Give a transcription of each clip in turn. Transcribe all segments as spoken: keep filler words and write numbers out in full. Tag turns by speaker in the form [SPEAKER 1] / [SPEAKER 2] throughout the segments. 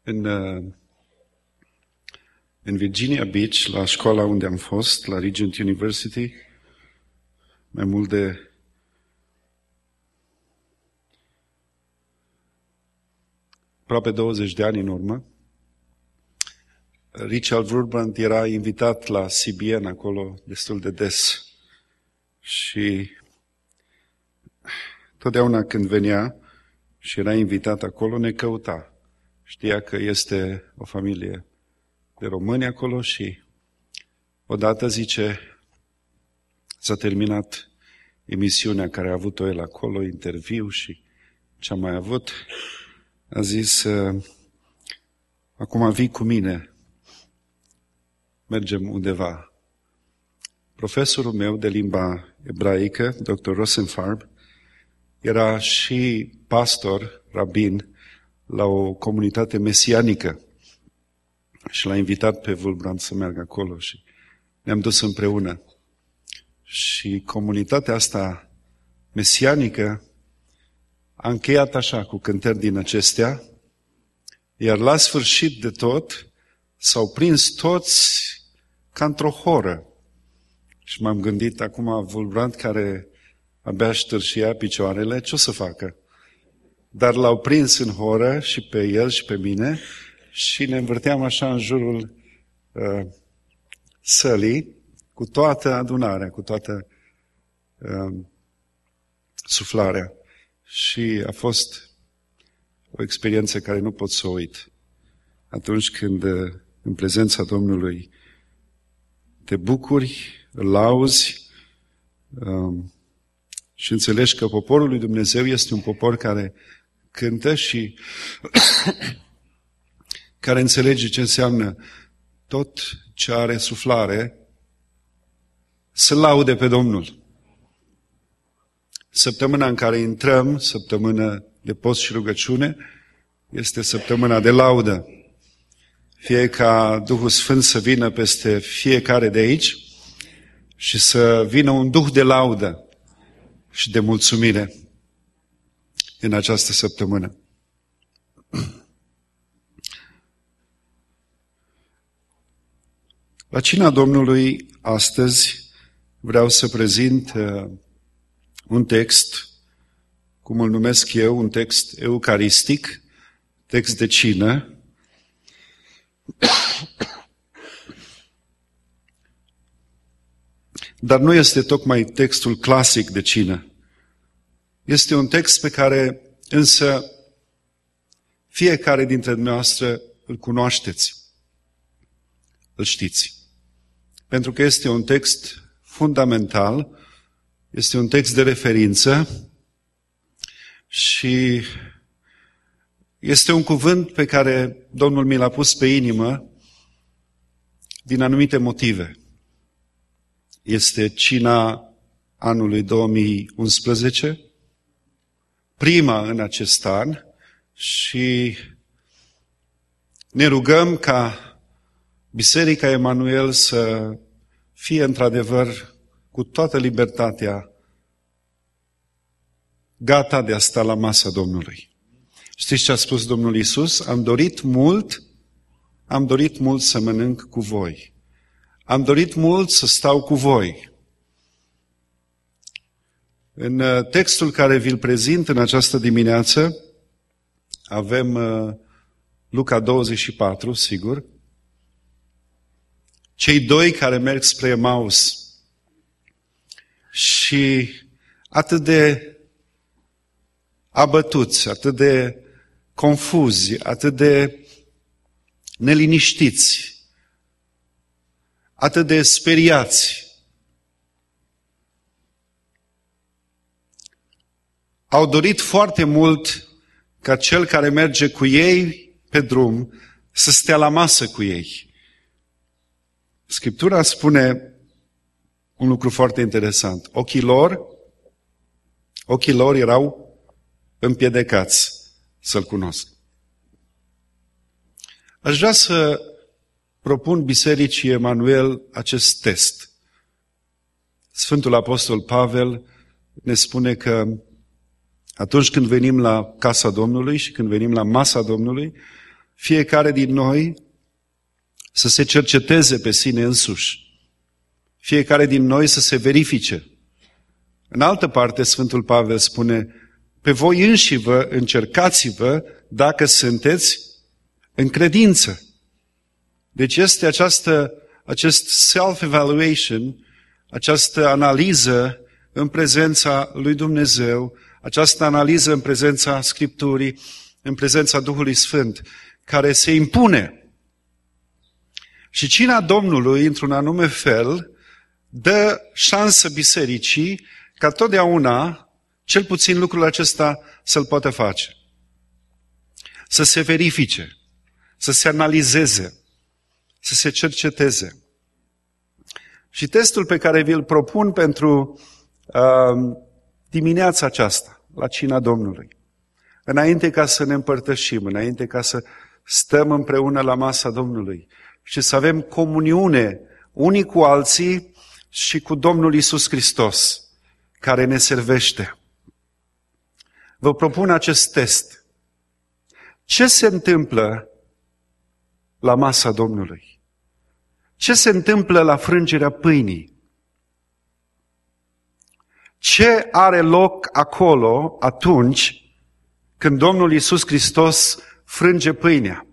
[SPEAKER 1] În, în Virginia Beach, la școala unde am fost, la Regent University, mai mult de aproape douăzeci de ani în urmă, Richard Wurmbrand era invitat la C B N acolo destul de des. Și totdeauna când venea și era invitat acolo, ne căuta. Știa că este o familie de români acolo și odată zice, s-a terminat emisiunea care a avut-o el acolo, interviu și ce-a mai avut, a zis, acum vii cu mine, mergem undeva. Profesorul meu de limba ebraică, doctor Rosenfarb, era și pastor, rabin, la o comunitate mesianică și l-a invitat pe Wurmbrand să meargă acolo și ne-am dus împreună. Și comunitatea asta mesianică a încheiat așa, cu cântări din acestea, iar la sfârșit de tot s-au prins toți ca într-o horă. Și m-am gândit, acum Wurmbrand, care abia ștârșia picioarele, ce o să facă? Dar l-au prins în horă și pe el și pe mine și ne învârteam așa în jurul uh, sălii, cu toată adunarea, cu toată uh, suflarea. Și a fost o experiență care nu pot să o uit. Atunci când, uh, în prezența Domnului, te bucuri, îl lauzi uh, și înțelegi că poporul lui Dumnezeu este un popor care cântă și care înțelege ce înseamnă tot ce are suflare să laude pe Domnul. Săptămâna în care intrăm, săptămâna de post și rugăciune, este săptămâna de laudă. Fie ca Duhul Sfânt să vină peste fiecare de aici și să vină un duh de laudă și de mulțumire în această săptămână. La cina Domnului astăzi vreau să prezint uh, un text, cum îl numesc eu, un text eucaristic, text de cină. Dar nu este tocmai textul clasic de cină. Este un text pe care însă fiecare dintre dumneavoastră îl cunoașteți, îl știți. Pentru că este un text fundamental, este un text de referință și este un cuvânt pe care Domnul mi l-a pus pe inimă din anumite motive. Este cina anului două mii unsprezece, prima în acest an, și ne rugăm ca Biserica Emanuel să fie într-adevăr cu toată libertatea gata de a sta la masa Domnului. Știți ce a spus Domnul Iisus? Am dorit mult, am dorit mult să mănânc cu voi. Am dorit mult să stau cu voi. În textul care vi-l prezint în această dimineață, avem Luca douăzeci și patru, sigur, cei doi care merg spre Emaus și atât de abătuți, atât de confuzi, atât de neliniștiți, atât de speriați. Au dorit foarte mult ca cel care merge cu ei pe drum să stea la masă cu ei. Scriptura spune un lucru foarte interesant. Ochii lor, ochii lor erau împiedicați să-L cunosc. Aș vrea să propun Bisericii Emanuel acest test. Sfântul Apostol Pavel ne spune că atunci când venim la casa Domnului și când venim la masa Domnului, fiecare din noi să se cerceteze pe sine însuși. Fiecare din noi să se verifice. În altă parte, Sfântul Pavel spune, pe voi înșivă încercați-vă dacă sunteți în credință. Deci este această, acest self-evaluation, această analiză în prezența lui Dumnezeu, această analiză în prezența Scripturii, în prezența Duhului Sfânt, care se impune. Și cina Domnului, într-un anume fel, dă șansă bisericii ca totdeauna, cel puțin lucrul acesta, să-l poată face. Să se verifice, să se analizeze, să se cerceteze. Și testul pe care vi-l propun pentru uh, dimineața aceasta, la cina Domnului, înainte ca să ne împărtășim, înainte ca să stăm împreună la masa Domnului și să avem comuniune unii cu alții și cu Domnul Iisus Hristos, care ne servește. Vă propun acest test. Ce se întâmplă la masa Domnului? Ce se întâmplă la frângerea pâinii? Ce are loc acolo atunci când Domnul Iisus Hristos frânge pâinea?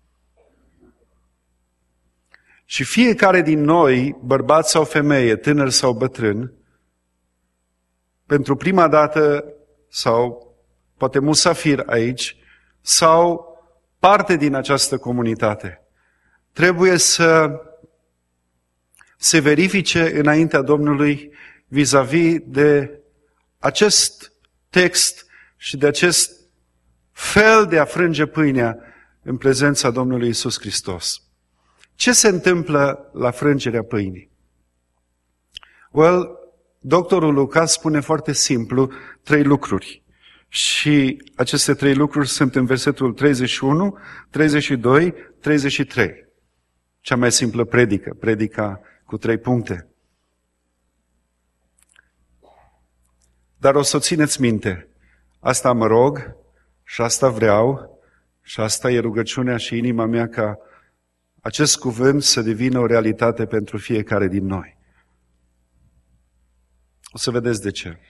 [SPEAKER 1] Și fiecare din noi, bărbat sau femeie, tânăr sau bătrân, pentru prima dată, sau poate musafir aici, sau parte din această comunitate, trebuie să se verifice înaintea Domnului vis-a-vis de acest text și de acest fel de a frânge pâinea în prezența Domnului Iisus Hristos. Ce se întâmplă la frângerea pâinii? Well, doctorul Lucas spune foarte simplu trei lucruri. Și aceste trei lucruri sunt în versetul treizeci și unu, treizeci și doi, treizeci și trei. Cea mai simplă predică, predica cu trei puncte. Dar o să țineți minte, asta mă rog și asta vreau și asta e rugăciunea și inima mea ca acest cuvânt să devină o realitate pentru fiecare din noi. O să vedeți de ce.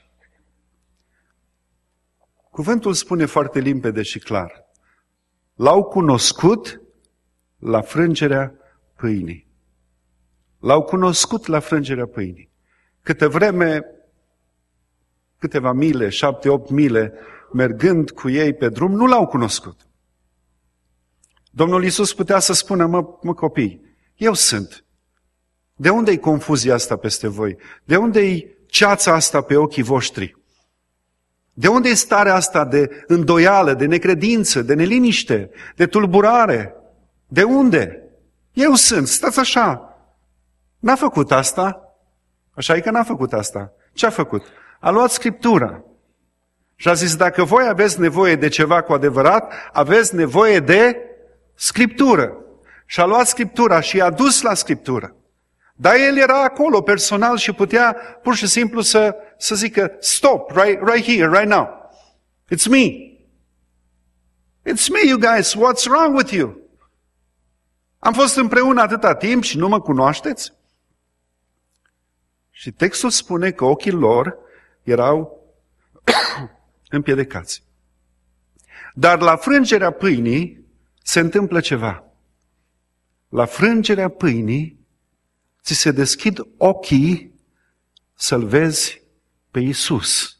[SPEAKER 1] Cuvântul spune foarte limpede și clar. L-au cunoscut la frângerea pâinii. L-au cunoscut la frângerea pâinii. Câte vreme, câteva mile, șapte, opt mile, mergând cu ei pe drum, nu l-au cunoscut. Domnul Iisus putea să spună, mă, mă copii, eu sunt. De unde-i confuzia asta peste voi? De unde-i ceața asta pe ochii voștri? De unde e starea asta de îndoială, de necredință, de neliniște, de tulburare? De unde? Eu sunt, stați așa. N-a făcut asta? Așa e că n-a făcut asta. Ce a făcut? A luat Scriptura și a zis, dacă voi aveți nevoie de ceva cu adevărat, aveți nevoie de Scriptură. Și a luat Scriptura și i-a dus la Scriptură. Dar el era acolo personal și putea pur și simplu să, să zică, stop, right, right here, right now. It's me. It's me, you guys. What's wrong with you? Am fost împreună atâta timp și nu mă cunoașteți? Și textul spune că ochii lor erau împiedicați. Dar la frângerea pâinii se întâmplă ceva. La frângerea pâinii ți se deschid ochii să-L vezi pe Iisus.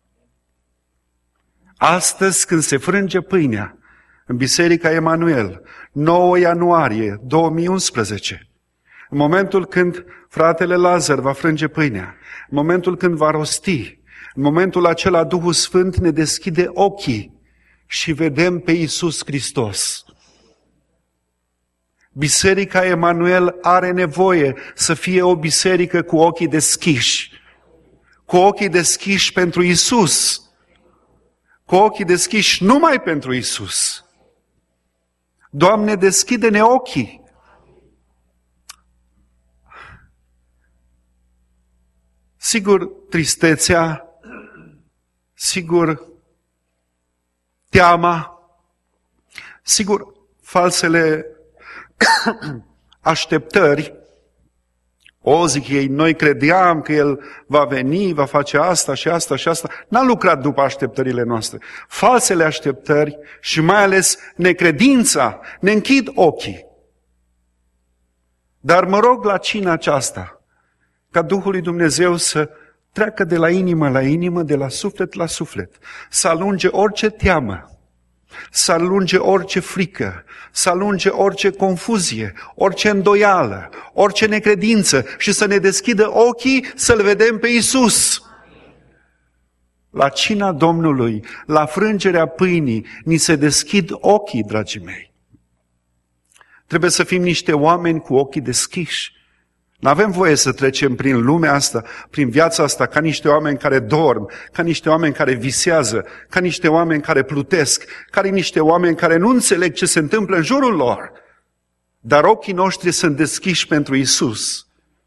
[SPEAKER 1] Astăzi, când se frânge pâinea în Biserica Emanuel, nouă ianuarie două mii unsprezece, în momentul când fratele Lazar va frânge pâinea, în momentul când va rosti, în momentul acela Duhul Sfânt ne deschide ochii și vedem pe Iisus Hristos. Biserica Emanuel are nevoie să fie o biserică cu ochii deschiși, cu ochii deschiși pentru Iisus, cu ochii deschiși numai pentru Iisus. Doamne, deschide-ne ochii. Sigur, tristețea, sigur, teama, sigur, falsele așteptări. O, zic ei, noi credeam că El va veni, va face asta și asta și asta. N-a lucrat după așteptările noastre. Falsele așteptări și mai ales necredința ne închid ochii. Dar mă rog la cina aceasta, ca Duhul lui Dumnezeu să treacă de la inimă la inimă, de la suflet la suflet, să alunge orice teamă, să alunge orice frică, să alunge orice confuzie, orice îndoială, orice necredință și să ne deschidă ochii să-L vedem pe Iisus. La cina Domnului, la frângerea pâinii, ni se deschid ochii, dragii mei. Trebuie să fim niște oameni cu ochii deschiși. N-avem voie să trecem prin lumea asta, prin viața asta, ca niște oameni care dorm, ca niște oameni care visează, ca niște oameni care plutesc, ca niște oameni care nu înțeleg ce se întâmplă în jurul lor. Dar ochii noștri sunt deschiși pentru Iisus.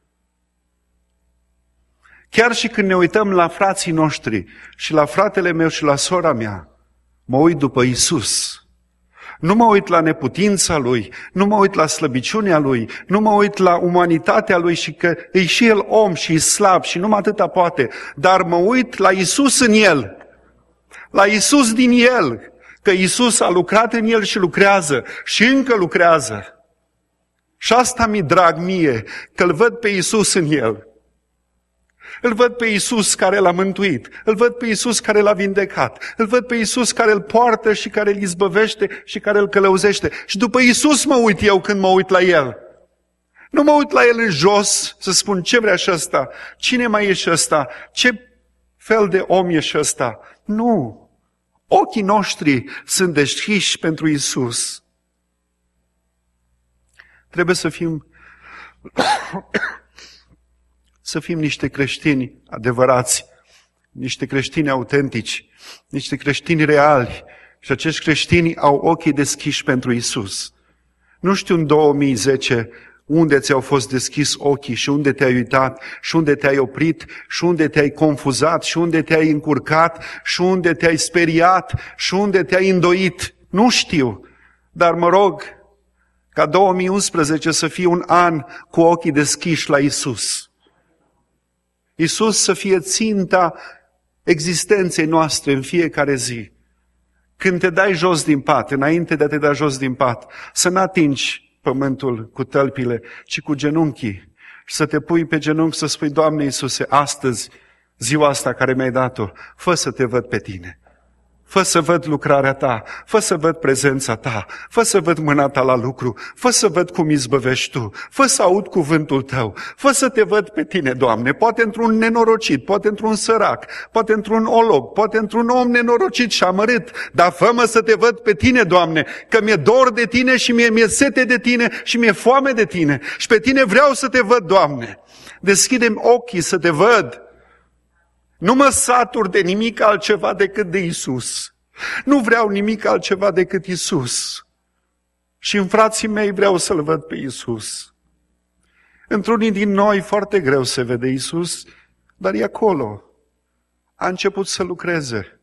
[SPEAKER 1] Chiar și când ne uităm la frații noștri și la fratele meu și la sora mea, mă uit după Iisus. Nu mă uit la neputința Lui, nu mă uit la slăbiciunea Lui, nu mă uit la umanitatea Lui și că e și El om și e slab și numai atâta poate, dar mă uit la Iisus în El, la Iisus din El, că Iisus a lucrat în El și lucrează și încă lucrează. Și asta mi-e drag mie, că îl văd pe Iisus în El. Îl văd pe Iisus care l-a mântuit, îl văd pe Iisus care l-a vindecat, îl văd pe Iisus care îl poartă și care îl izbăvește și care îl călăuzește. Și după Iisus mă uit eu când mă uit la El. Nu mă uit la El în jos să spun ce vrea și ăsta, cine mai e și ăsta, ce fel de om e și ăsta. Nu! Ochii noștri sunt deschiși pentru Iisus. Trebuie să fim... să fim niște creștini adevărați, niște creștini autentici, niște creștini reali. Și acești creștini au ochii deschiși pentru Iisus. Nu știu în două mii zece unde ți-au fost deschis ochii și unde te-ai uitat și unde te-ai oprit și unde te-ai confuzat și unde te-ai încurcat și unde te-ai speriat și unde te-ai îndoit. Nu știu, dar mă rog ca două mii unsprezece să fie un an cu ochii deschiși la Iisus. Iisus să fie ținta existenței noastre în fiecare zi. Când te dai jos din pat, înainte de a te da jos din pat, să n-atingi pământul cu tălpile, ci cu genunchii. Și să te pui pe genunchi să spui, Doamne Iisuse, astăzi, ziua asta care mi-ai dat-o, fă să te văd pe Tine. Fă să văd lucrarea Ta, fă să văd prezența Ta, fă să văd mâna Ta la lucru, fă să văd cum izbăvești Tu, fă să aud cuvântul Tău, fă să te văd pe Tine, Doamne, poate într-un nenorocit, poate într-un sărac, poate într-un olog, poate într-un om nenorocit și amărât, dar fă-mă să te văd pe Tine, Doamne, că mi-e dor de Tine și mi-e, mi-e sete de Tine și mi-e foame de Tine și pe Tine vreau să te văd, Doamne. Deschide-mi ochii să te văd. Nu mă satur de nimic altceva decât de Iisus. Nu vreau nimic altceva decât Iisus. Și în frații mei vreau să-L văd pe Iisus. Într-unii din noi foarte greu se vede Iisus, dar e acolo. A început să lucreze.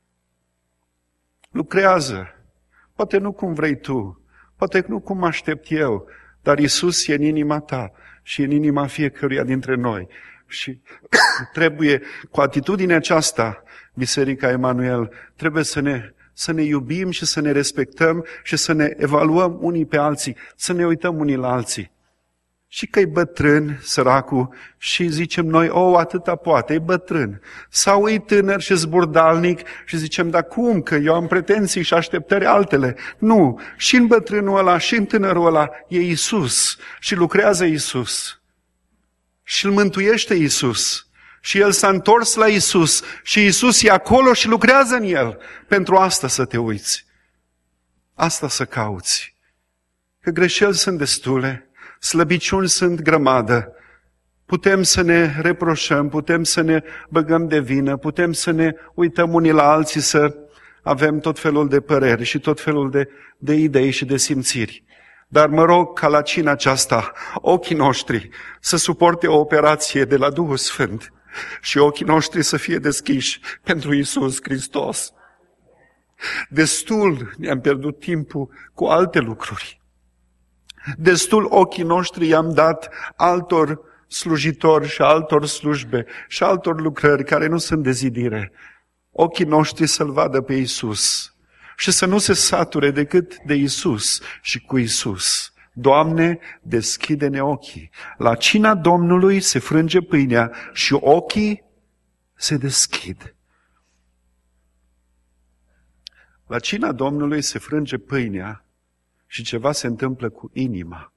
[SPEAKER 1] Lucrează. Poate nu cum vrei tu, poate nu cum aștept eu, dar Iisus e în inima ta și în inima fiecăruia dintre noi. Și trebuie, cu atitudinea aceasta, Biserica Emanuel, trebuie să ne, să ne iubim și să ne respectăm și să ne evaluăm unii pe alții, să ne uităm unii la alții. Și că e bătrân, săracul, și zicem noi, o, atâta poate, e bătrân. Sau e tânăr și zburdalnic și zicem, dar cum, că eu am pretenții și așteptări altele. Nu, și în bătrânul ăla, și în tânărul ăla e Iisus și lucrează Iisus. Și îl mântuiește Iisus. Și el s-a întors la Iisus și Iisus e acolo și lucrează în el. Pentru asta să te uiți. Asta să cauți. Că greșeli sunt destule, slăbiciuni sunt grămadă. Putem să ne reproșăm, putem să ne băgăm de vină, putem să ne uităm unii la alții, să avem tot felul de păreri și tot felul de, de idei și de simțiri. Dar mă rog ca la cina aceasta ochii noștri să suporte o operație de la Duhul Sfânt și ochii noștri să fie deschiși pentru Iisus Hristos. Destul ne-am pierdut timpul cu alte lucruri. Destul ochii noștri i-am dat altor slujitori și altor slujbe și altor lucrări care nu sunt de zidire. Ochii noștri să-L vadă pe Iisus și să nu se sature decât de Iisus și cu Iisus. Doamne, deschide-ne ochii. La cina Domnului se frânge pâinea și ochii se deschid. La cina Domnului se frânge pâinea și ceva se întâmplă cu inima.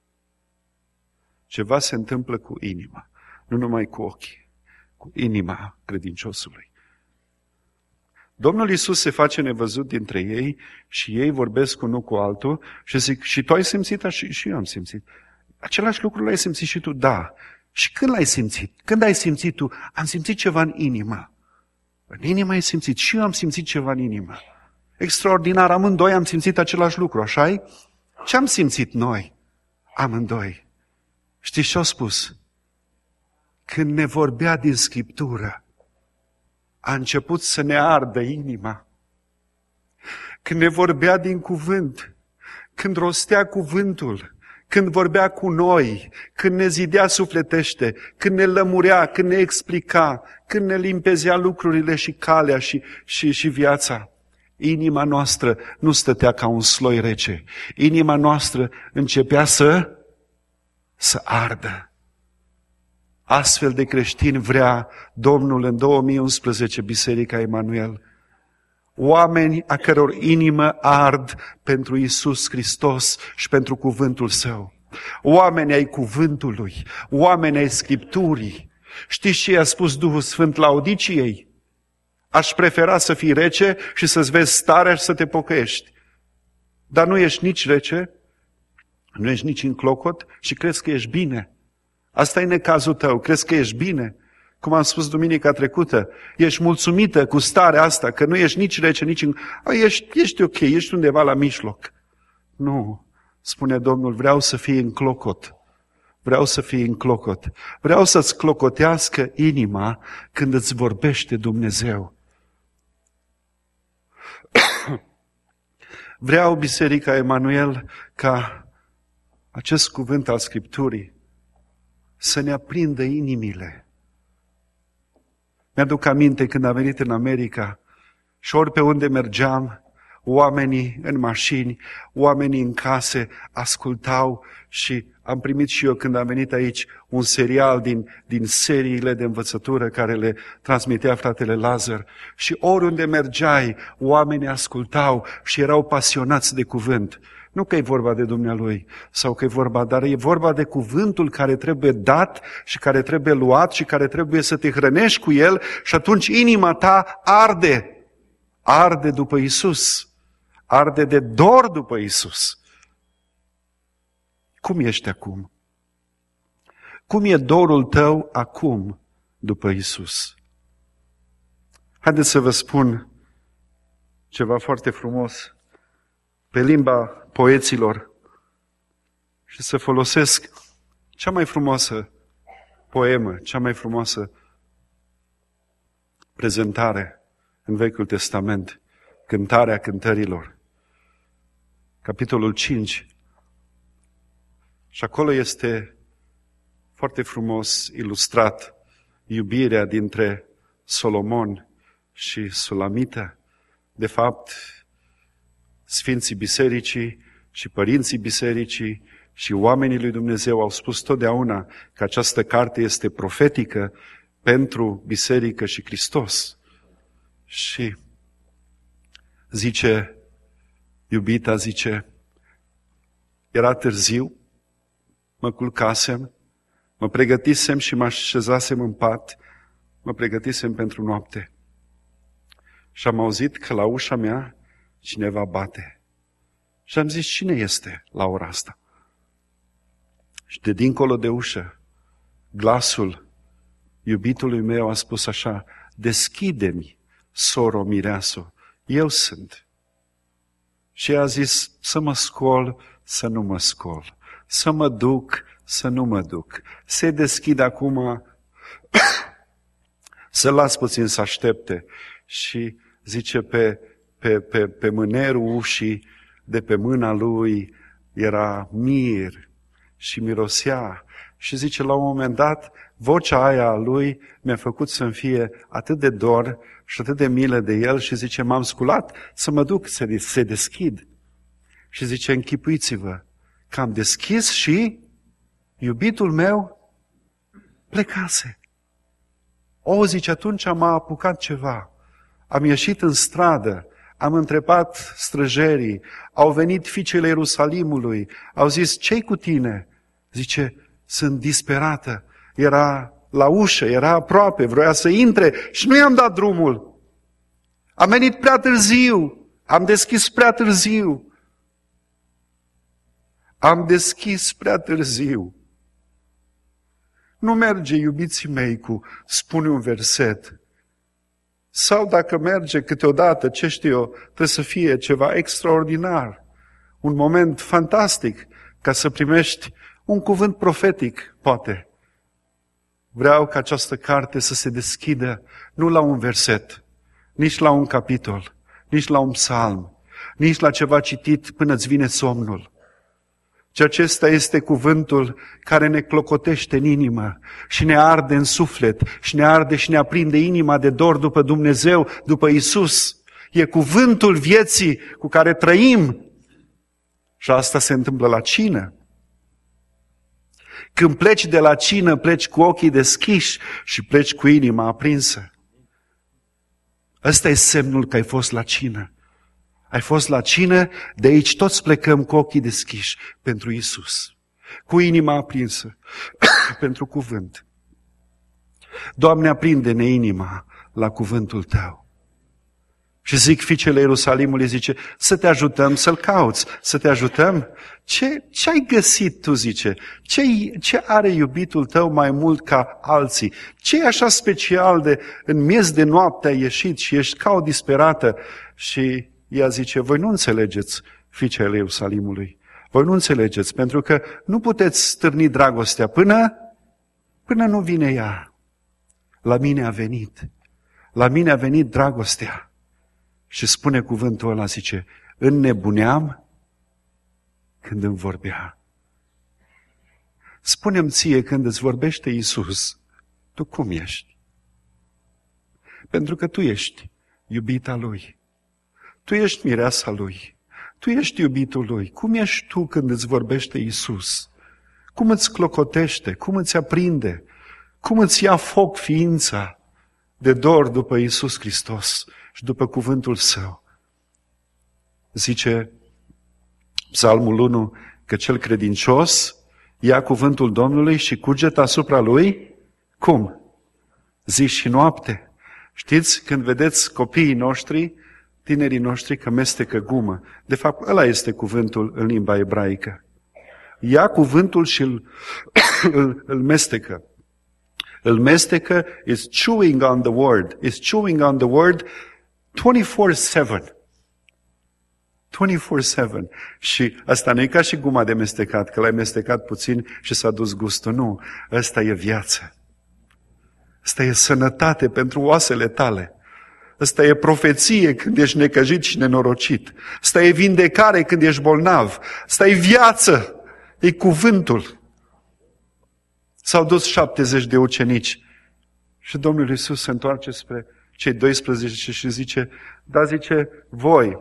[SPEAKER 1] Ceva se întâmplă cu inima, nu numai cu ochii, cu inima credinciosului. Domnul Iisus se face nevăzut dintre ei și ei vorbesc unul cu altul și zic, și tu ai simțit și, și eu am simțit. Același lucru l-ai simțit și tu? Da. Și când l-ai simțit? Când ai simțit tu? Am simțit ceva în inimă. În inimă ai simțit și eu am simțit ceva în inimă. Extraordinar, amândoi am simțit același lucru, așa-i? Ce am simțit noi? Amândoi. Știți ce au spus? Când ne vorbea din Scriptură, a început să ne ardă inima. Când ne vorbea din cuvânt, când rostea cuvântul, când vorbea cu noi, când ne zidea sufletește, când ne lămurea, când ne explica, când ne limpezea lucrurile și calea și, și, și viața. Inima noastră nu stătea ca un sloi rece. Inima noastră începea să, să ardă. Astfel de creștini vrea Domnul în două mii unsprezece, Biserica Emanuel. Oameni a căror inimă ard pentru Iisus Hristos și pentru cuvântul Său. Oameni ai cuvântului, oameni ai Scripturii. Știți ce i-a spus Duhul Sfânt Laodiciei? Aș prefera să fii rece și să-ți vezi starea și să te pocăiești. Dar nu ești nici rece, nu ești nici în clocot și crezi că ești bine. Asta e necazul tău, crezi că ești bine. Cum am spus duminica trecută, ești mulțumită cu starea asta, că nu ești nici rece, nici în... A, ești, ești ok, ești undeva la mijloc. Nu, spune Domnul, vreau să fii în clocot. Vreau să fii în clocot. Vreau să-ți clocotească inima când îți vorbește Dumnezeu. Vreau, Biserica Emanuel, ca acest cuvânt al Scripturii să ne aprindă inimile. Mi-aduc aminte când am venit în America și ori pe unde mergeam, oamenii în mașini, oamenii în case ascultau și am primit și eu când am venit aici un serial din, din seriile de învățătură care le transmitea fratele Lazar și oriunde mergeai, oamenii ascultau și erau pasionați de cuvânt. Nu că e vorba de Dumnealui sau că e vorba, dar e vorba de cuvântul care trebuie dat și care trebuie luat și care trebuie să te hrănești cu el și atunci inima ta arde. Arde după Iisus. Arde de dor după Iisus. Cum ești acum? Cum e dorul tău acum după Iisus? Haideți să vă spun ceva foarte frumos pe limba poeților și să folosesc cea mai frumoasă poemă, cea mai frumoasă prezentare în Vechiul Testament, Cântarea Cântărilor, capitolul cinci. Și acolo este foarte frumos ilustrat iubirea dintre Solomon și Sulamită. De fapt, Sfinții Bisericii și părinții Bisericii și oamenii lui Dumnezeu au spus totdeauna că această carte este profetică pentru Biserică și Hristos. Și zice, iubita zice, era târziu, mă culcasem, mă pregătisem și mă așezasem în pat, mă pregătisem pentru noapte. Și am auzit că la ușa mea cineva bate. Și am zis, cine este la ora asta? Și de dincolo de ușă, glasul iubitului meu a spus așa, deschide-mi, soro mireaso, eu sunt. Și a zis, să mă scol, să nu mă scol, să mă duc, să nu mă duc. Se deschid acum, să las puțin să aștepte. Și zice, pe pe, pe, pe mânerul ușii de pe mâna lui era mir și mirosea. Și zice, la un moment dat, vocea aia a lui mi-a făcut să-mi fie atât de dor și atât de milă de el și zice, m-am sculat să mă duc să se deschid. Și zice, închipuiți-vă că am deschis și iubitul meu plecase. O, zice, atunci m-a apucat ceva. Am ieșit în stradă, am întrebat străjerii, au venit fiicele Ierusalimului, au zis, ce-i cu tine? Zice, sunt disperată. Era la ușă, era aproape, vroia să intre și nu i-am dat drumul. Am venit prea târziu, am deschis prea târziu. Am deschis prea târziu. Nu merge, iubiții mei, cu spune un verset. Sau dacă merge câteodată, ce știu eu, trebuie să fie ceva extraordinar. Un moment fantastic ca să primești un cuvânt profetic, poate. Vreau ca această carte să se deschidă nu la un verset, nici la un capitol, nici la un psalm, nici la ceva citit până îți vine somnul. Și acesta este cuvântul care ne clocotește în inimă și ne arde în suflet și ne arde și ne aprinde inima de dor după Dumnezeu, după Isus. E cuvântul vieții cu care trăim. Și asta se întâmplă la cină. Când pleci de la cină, pleci cu ochii deschiși și pleci cu inima aprinsă. Ăsta e semnul că ai fost la cină. Ai fost la cină, de aici toți plecăm cu ochii deschiși pentru Isus, cu inima aprinsă pentru cuvânt. Doamne, aprinde-ne inima la cuvântul Tău. Și zic fiicele Ierusalimului, zice, să te ajutăm să-L cauți, să te ajutăm. Ce, ce ai găsit tu, zice? Ce, ce are iubitul tău mai mult ca alții? Ce e așa special de în miez de noapte ai ieșit și ești ca o disperată? Și ea zice, voi nu înțelegeți, fiicele Ierusalimului. Voi nu înțelegeți, pentru că nu puteți stârni dragostea până, până nu vine ea. La mine a venit. La mine a venit dragostea. Și spune cuvântul ăla, zice, înnebuneam când îmi vorbea. Spune-mi ție când îți vorbește Iisus, tu cum ești? Pentru că tu ești iubita Lui. Tu ești mireasa Lui. Tu ești iubitul Lui. Cum ești tu când îți vorbește Iisus? Cum îți clocotește? Cum îți aprinde? Cum îți ia foc ființa de dor după Iisus Hristos și după cuvântul Său? Zice Psalmul unu că cel credincios ia cuvântul Domnului și cugetă asupra lui, cum? Zi și noapte. Știți, când vedeți copiii noștri, tinerii noștri că mestecă gumă, de fapt ăla este cuvântul în limba ebraică. Ia cuvântul și îl, îl, îl mestecă. Îl mestecă, is chewing on the word, is chewing on the word twenty-four seven. twenty-four seven. Și asta nu e ca și guma de mestecat, că l-ai mestecat puțin și s-a dus gustul. Nu, ăsta e viață. Ăsta e sănătate pentru oasele tale. Ăsta e profeție când ești necăjit și nenorocit. Ăsta e vindecare când ești bolnav. Ăsta e viață. E cuvântul. S-au dus șaptezeci de ucenici și Domnul Iisus se întoarce spre cei doisprezece și zice, da, zice, voi,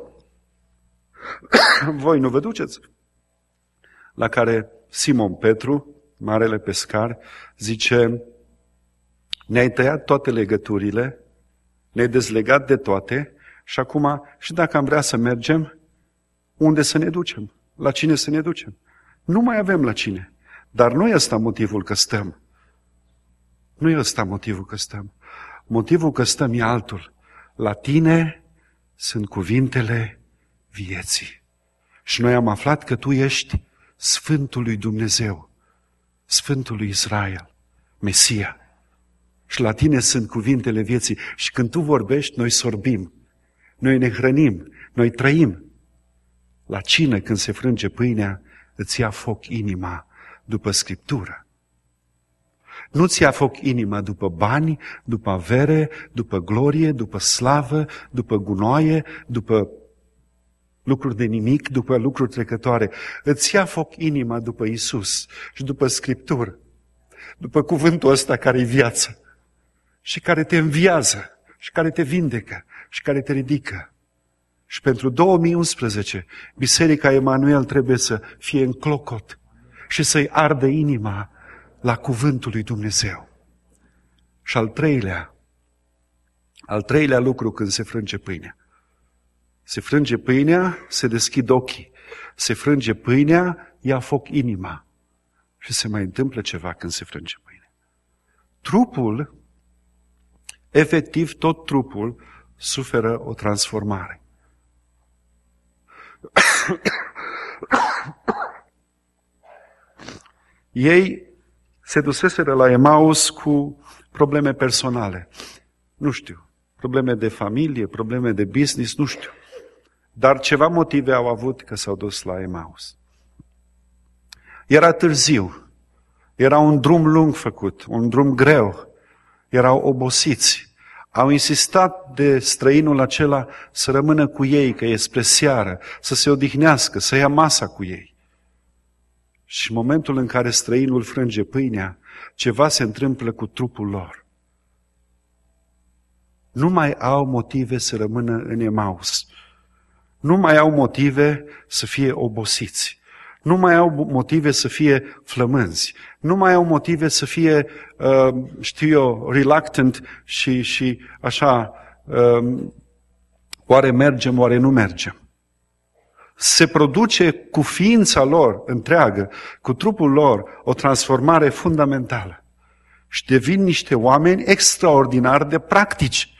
[SPEAKER 1] voi nu vă duceți? La care Simon Petru, marele pescar, zice, ne-ai tăiat toate legăturile, ne-ai dezlegat de toate și acum, și dacă am vrea să mergem, unde să ne ducem? La cine să ne ducem? Nu mai avem la cine. Dar nu e ăsta motivul că stăm. Nu e ăsta motivul că stăm. Motivul că stăm e altul. La tine sunt cuvintele vieții. Și noi am aflat că tu ești Sfântul lui Dumnezeu, Sfântul lui Israel, Mesia. Și la tine sunt cuvintele vieții. Și când tu vorbești, noi sorbim. Noi ne hrănim. Noi trăim. La cină, când se frânge pâinea, îți ia foc inima după Scriptură. Nu ți-a foc inima după bani, după avere, după glorie, după slavă, după gunoaie, după lucruri de nimic, după lucruri trecătoare. Îți ia foc inima după Isus și după Scriptură, după cuvântul ăsta care e viață și care te înviază și care te vindecă și care te ridică. Și pentru două mii unsprezece, Biserica Emanuel trebuie să fie în clocot și să-i ardă inima la cuvântul lui Dumnezeu. Și al treilea, al treilea lucru când se frânge pâinea. Se frânge pâinea, se deschid ochii. Se frânge pâinea, ia foc inima. Și se mai întâmplă ceva când se frânge pâinea. Trupul, efectiv tot trupul, suferă o transformare. Ei se duseseră la Emaus cu probleme personale. Nu știu, probleme de familie, probleme de business, nu știu. Dar ceva motive au avut că s-au dus la Emaus. Era târziu, era un drum lung făcut, un drum greu, erau obosiți. Au insistat de străinul acela să rămână cu ei, că e spre seară, să se odihnească, să ia masa cu ei. Și în momentul în care străinul frânge pâinea, ceva se întâmplă cu trupul lor. Nu mai au motive să rămână în Emaus. Nu mai au motive să fie obosiți. Nu mai au motive să fie flămânzi. Nu mai au motive să fie, uh, știu eu, reluctant și, și așa, uh, oare mergem, oare nu mergem. Se produce cu ființa lor întreagă, cu trupul lor, o transformare fundamentală. Și devin niște oameni extraordinar de practici.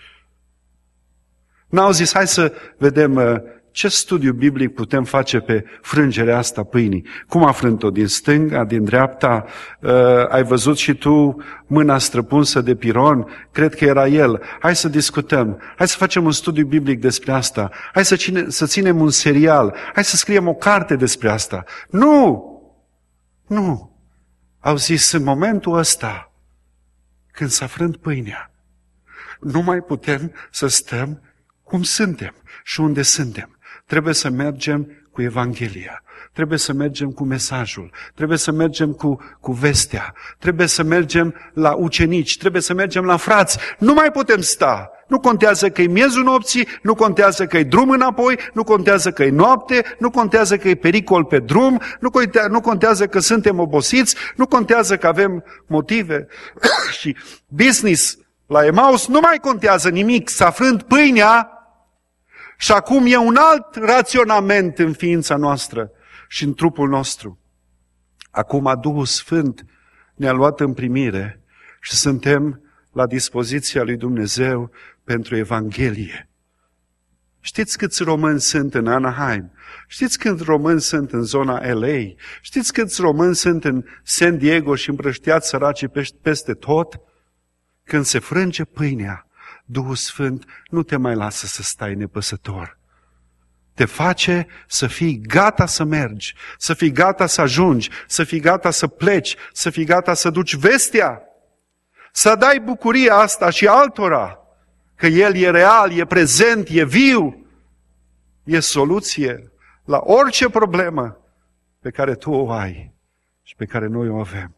[SPEAKER 1] N-au zis, hai să vedem uh, ce studiu biblic putem face pe frângerea asta pâinii. Cum a frânt-o? Din stânga, din dreapta? Uh, ai văzut și tu mâna străpunsă de Piron? Cred că era el. Hai să discutăm. Hai să facem un studiu biblic despre asta. Hai să, cine, să ținem un serial. Hai să scriem o carte despre asta. Nu! Nu! Au zis, în momentul ăsta, când s-a frânt pâinea, nu mai putem să stăm cum suntem și unde suntem. Trebuie să mergem cu Evanghelia, trebuie să mergem cu mesajul, trebuie să mergem cu, cu vestea, trebuie să mergem la ucenici, trebuie să mergem la frați. Nu mai putem sta. Nu contează că e miezul nopții, nu contează că e drum înapoi, nu contează că e noapte, nu contează că e pericol pe drum, nu contează, nu contează că suntem obosiți, nu contează că avem motive și business. La Emaus nu mai contează nimic, s-a frânt pâinea și acum e un alt raționament în ființa noastră și în trupul nostru. Acum Duhul Sfânt ne-a luat în primire și suntem la dispoziția lui Dumnezeu pentru Evanghelie. Știți câți români sunt în Anaheim? Știți câți români sunt în zona L A? Știți câți români sunt în San Diego și împrăștiați săracii peste tot? Când se frânge pâinea, Duhul Sfânt nu te mai lasă să stai nepăsător. Te face să fii gata să mergi, să fii gata să ajungi, să fii gata să pleci, să fii gata să duci vestea, să dai bucuria asta și altora, că El e real, e prezent, e viu, e soluție la orice problemă pe care tu o ai și pe care noi o avem.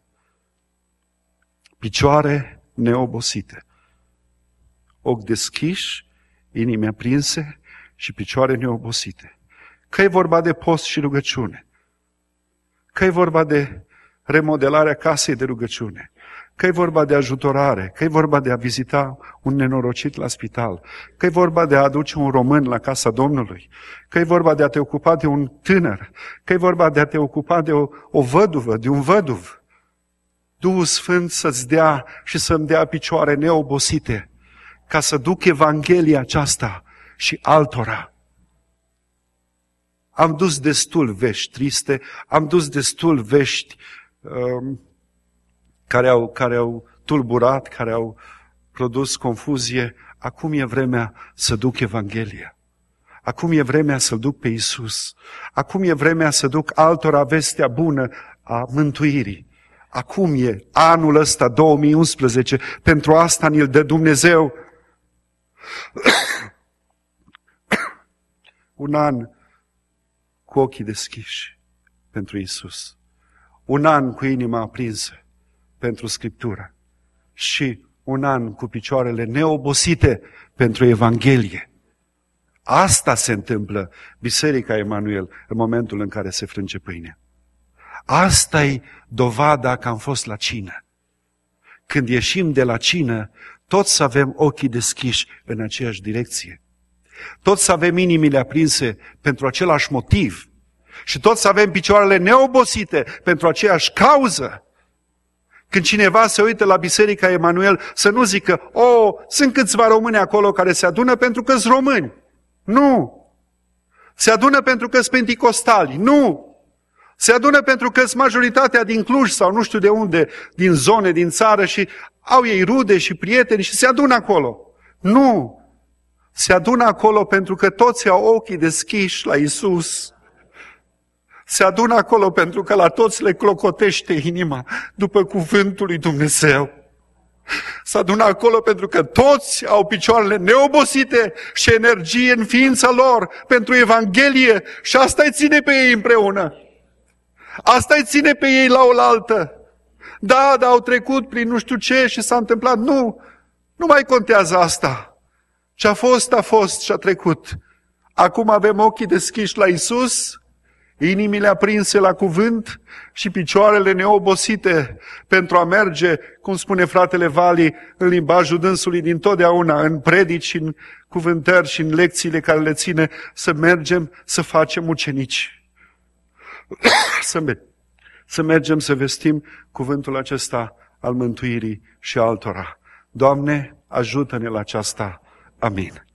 [SPEAKER 1] Picioare neobosite, ochi deschiși, inimi aprinse și picioare neobosite. Că e vorba de post și rugăciune, că e vorba de remodelarea casei de rugăciune, că e vorba de ajutorare, că e vorba de a vizita un nenorocit la spital, că e vorba de a aduce un român la casa Domnului, că e vorba de a te ocupa de un tânăr, că e vorba de a te ocupa de o, o văduvă, de un văduv. Duhul Sfânt să-ți dea și să-mi dea picioare neobosite, ca să duc Evanghelia aceasta și altora. Am dus destul vești triste, am dus destul vești um, care, au, care au tulburat, care au produs confuzie. Acum e vremea să duc Evanghelia. Acum e vremea să-L duc pe Iisus. Acum e vremea să duc altora vestea bună a mântuirii, Acum e anul ăsta, două mii unsprezece, pentru asta ni-l dă Dumnezeu. Un an cu ochii deschiși pentru Iisus. Un an cu inima aprinsă pentru Scriptură. Și un an cu picioarele neobosite pentru Evanghelie. Asta se întâmplă Biserica Emanuel în momentul în care se frânge pâinea. Asta-i dovada că am fost la cină. Când ieșim de la cină, toți să avem ochii deschiși în aceeași direcție. Toți să avem inimile aprinse pentru același motiv. Și toți să avem picioarele neobosite pentru aceeași cauză. Când cineva se uită la Biserica Emanuel, să nu zică, oh, sunt câțiva români acolo care se adună pentru că sunt români. Nu! Se adună pentru că sunt penticostali. Nu! Se adună pentru că sunt majoritatea din Cluj sau nu știu de unde, din zone, din țară și au ei rude și prieteni și se adună acolo. Nu! Se adună acolo pentru că toți au ochii deschiși la Iisus. Se adună acolo pentru că la toți le clocotește inima după cuvântul lui Dumnezeu. Se adună acolo pentru că toți au picioarele neobosite și energie în ființa lor pentru Evanghelie și asta îi ține pe ei împreună. Asta îi ține pe ei la oaltă. Da, dar au trecut prin nu știu ce și s-a întâmplat. Nu, nu mai contează asta. Ce a fost, a fost și a trecut. Acum avem ochii deschiși la Iisus, inimile aprinse la cuvânt și picioarele neobosite pentru a merge, cum spune fratele Vali, în limbajul dânsului dintotdeauna, în predici și în cuvântări și în lecțiile care le ține, să mergem să facem ucenici. Să, me- să mergem să vestim cuvântul acesta al mântuirii și altora. Doamne, ajută-ne la aceasta. Amin.